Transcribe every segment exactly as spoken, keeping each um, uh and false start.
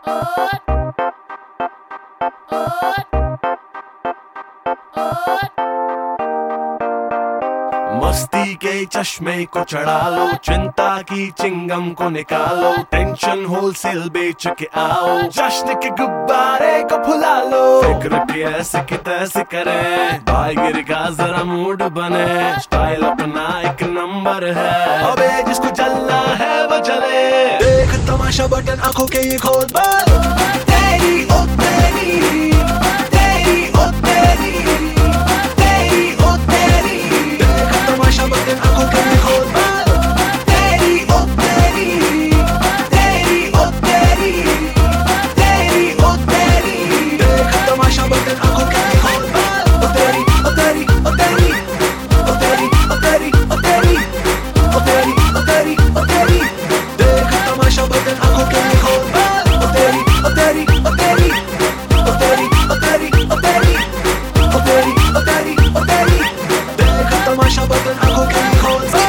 मस्ती के चश्मे को चढ़ा लो, चिंता की चिंगम को निकालो, टेंशन होलसेल बेच के आओ, जश्न के गुब्बारे को फुला लो। फिक्र की ऐसे की तैसे करें, भाईगिरी का जरा मूड बने, स्टाइल अपना एक नंबर है, अबे जिसको चलना है वो चले। देख तमाशा बटन आंखों के ये खोल बाल, तेरी ओ तेरी तेरी ओ तेरी तेरी ओ तेरी। देख तमाशा बटन आंखों के ये खोल बाल, तेरी ओ तेरी तेरी ओ तेरी तेरी ओ तेरी। देख तमाशा बटन आंखों के ये खोल बाल, ओ तेरी ओ तेरी ओ तेरी ओ तेरी ओ तेरी ओ तेरी ओ तेरी ओ तेरी ओ तेरी। देख तमाशा बटन आंखों के ये खोल बाल, ओ तेरी ओ तेरी ओ तेरी ओ तेरी ओ तेरी ओ तेरी ओ तेरी ओ तेरी ओ तेरी। देख तमाशा बटन आंखों के ये खोल बाल।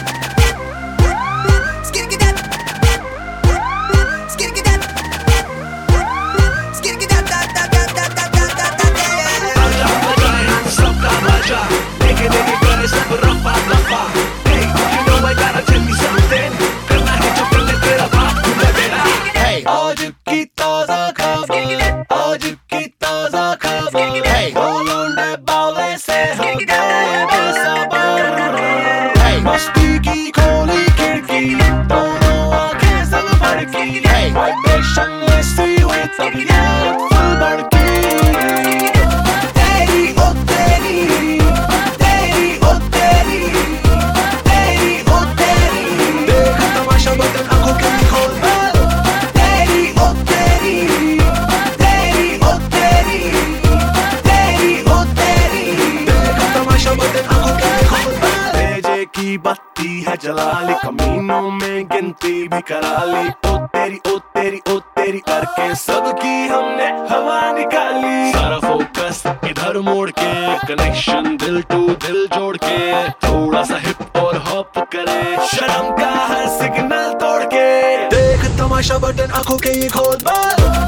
आज की ताजा खबर, आज की ताजा खबर, लौंडे बावले से हो गए बेसबर। मस्ती की खोली खिड़की, दोनों आंखें सब भड़की, वाइब्रेशन ऐसी हुई तबीयत फुल भड़की। तेरी ओ तेरी तेरी ओ तेरी तेरी ओ तेरी। देख तमाशा बटन आंखों के खोल बाल, तेरी ओ तेरी तेरी ओ तेरी तेरी ओ तेरी। देख तमाशा बटन आंखों के खोल बाल। भेजे की बत्ती है जला ली, कमीनों में गिनती भी करा ली, ओ तेरी ओ तेरी ओ तेरी करके सबकी हमने हवा निकाली। सारा फोकस इधर मोड़ के, कनेक्शन दिल टू दिल जोड़ के, थोड़ा सा हिप और हॉप करे, शर्म का हर सिग्नल तोड़ के। देख तमाशा बटन आंखों के ये खोल बाल।